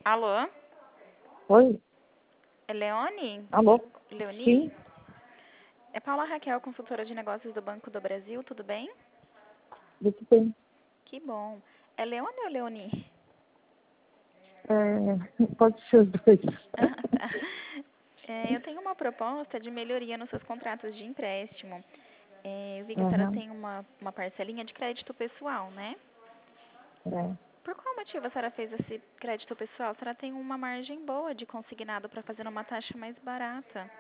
Alô? Oi? É Leone? Alô? Leoni? Sim? É Paula Raquel, consultora de negócios do Banco do Brasil, tudo bem? Tudo bem. Que bom. É Leone ou Leoni? Pode ser os dois. Ah, tá. Eu tenho uma proposta de melhoria nos seus contratos de empréstimo. Eu vi que a senhora Aham, tem uma parcelinha de crédito pessoal, né? é. Por qual motivo a senhora fez esse crédito pessoal? A senhora tem uma margem boa de consignado para fazer uma taxa mais barata.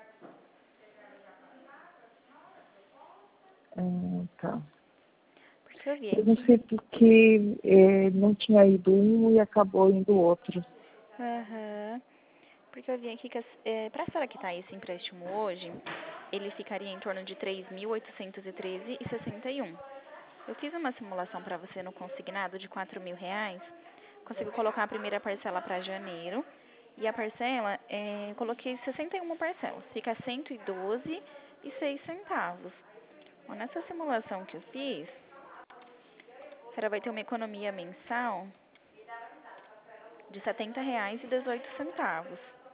Tá. Porque eu vi Eu não aqui. sei porque não tinha ido um e acabou indo o outro. Aham. Porque eu vi aqui que para a senhora quitar esse empréstimo hoje, ele ficaria em torno de 3.813,61. Eu fiz uma simulação para você no consignado de R$ 4.000. Consigo colocar a primeira parcela para janeiro. E a parcela, eu coloquei 61 parcelas. Fica 112,06. Nessa simulação que eu fiz, a senhora vai ter uma economia mensal de R$ 70,18.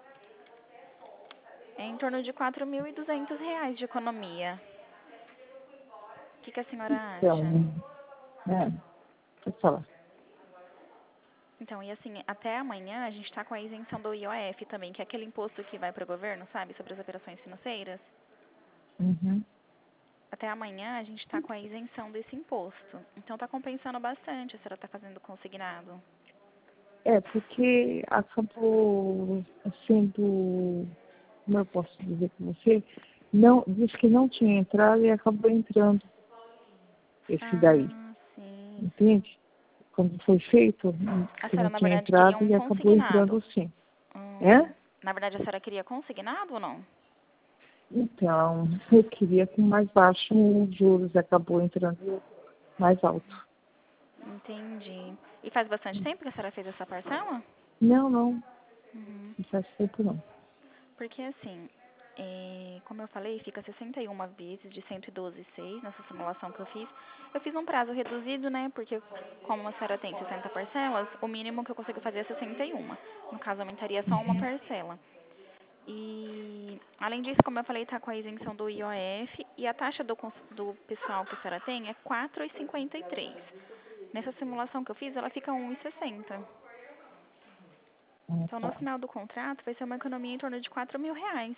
É em torno de R$ 4.200 de economia. O que a senhora Então, acha? pode falar. Então, e assim, até amanhã a gente está com a isenção do IOF também, que é aquele imposto que vai para o governo, sabe, sobre as operações financeiras. Uhum. Até amanhã a gente está com a isenção desse imposto. Então, está compensando bastante a senhora está fazendo consignado. Porque acabou sendo, como eu posso dizer para você, não, disse que não tinha entrado e acabou entrando esse daí, Ah, sim. entende? Quando foi feito, A disse que não senhora, na tinha verdade, queria entrado um e acabou consignado. entrando sim. É? Na verdade, a senhora queria consignado ou não? Então, eu queria com mais baixo os juros, acabou entrando mais alto. Entendi. E faz bastante tempo que a senhora fez essa parcela? Não, não, Uhum. não faz tempo não. Porque assim, como eu falei, fica 61 vezes de 112,6 nessa simulação que eu fiz. Eu fiz um prazo reduzido, né? Porque como a senhora tem 60 parcelas, o mínimo que eu consigo fazer é 61. No caso, aumentaria só uma parcela. E, além disso, como eu falei, está com a isenção do IOF e a taxa do pessoal que a senhora tem é 4,53. Nessa simulação que eu fiz, ela fica 1,60. Ah, Então, no tá. final do contrato, vai ser uma economia em torno de R$ 4.000.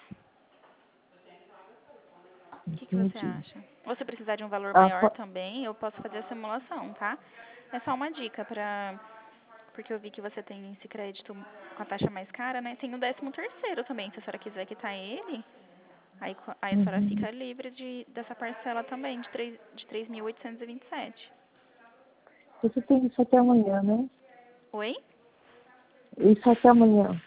O que você Entendi. acha? Ou se precisar de um valor Ah, maior também, eu posso fazer a simulação, tá? É só uma dica porque eu vi que você tem esse crédito com a taxa mais cara, né? Tem o 13º também, se a senhora quiser quitar ele, aí a senhora uhum. fica livre dessa parcela também, de 3.827. Você tem isso até amanhã, né? Oi? Isso até amanhã.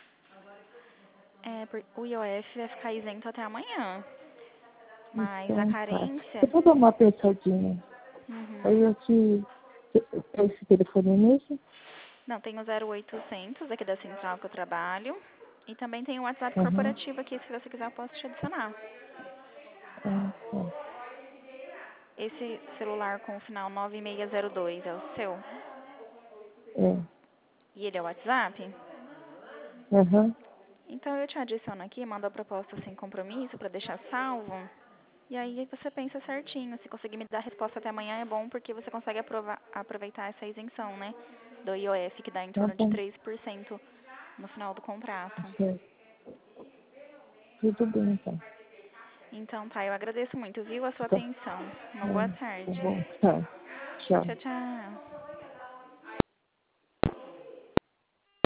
O IOF vai ficar isento até amanhã, mas a Então, tá. carência... Eu vou dar uma pensadinha. Aí Uhum. eu te... Esse telefone mesmo? Não, tem o 0800 aqui da central que eu trabalho. E também tem o WhatsApp Uhum. corporativo aqui, se você quiser eu posso te adicionar. Tá. Esse celular com o final 9602 é o seu? É. E ele é o WhatsApp? Uhum. Então eu te adiciono aqui, mando a proposta sem compromisso para deixar salvo. E aí você pensa certinho. Se conseguir me dar a resposta até amanhã é bom, porque você consegue aproveitar essa isenção, né? Do IOF, que dá em Tá torno de bom. 3% no final do contrato. Certo. Tudo bem, então. Então tá, eu agradeço muito, viu, a sua Tá. atenção. Uma boa Tá tarde. bom. Tá. Tchau. Tchau, tchau.